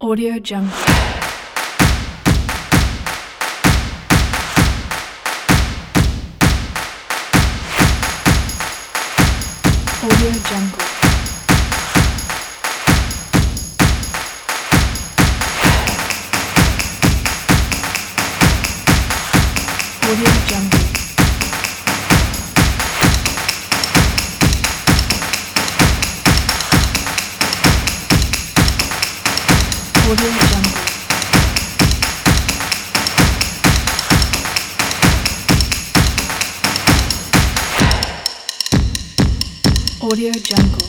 Audio Jungle. Audio Jungle. Audio Jungle. Audio Jungle. Audio Jungle.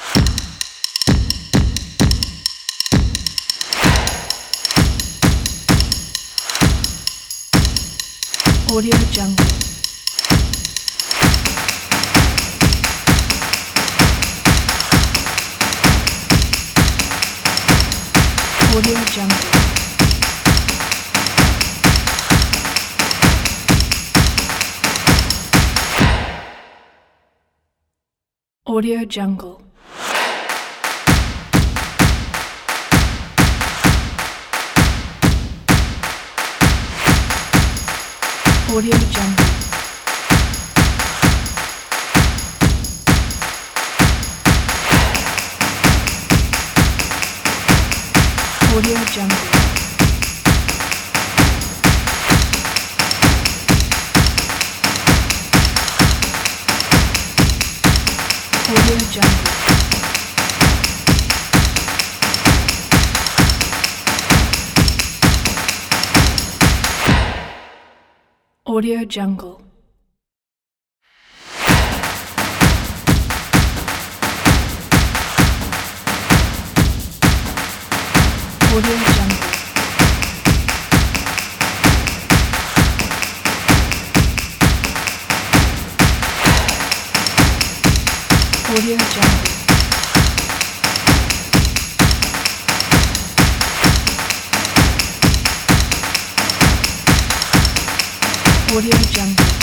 Audio Jungle. Audio Jungle. Audio Jungle. Audio Jungle. Audio Jungle. Audio Jungle. Audio Jungle. Audio Jungle. Audio Jungle. Audio Jungle.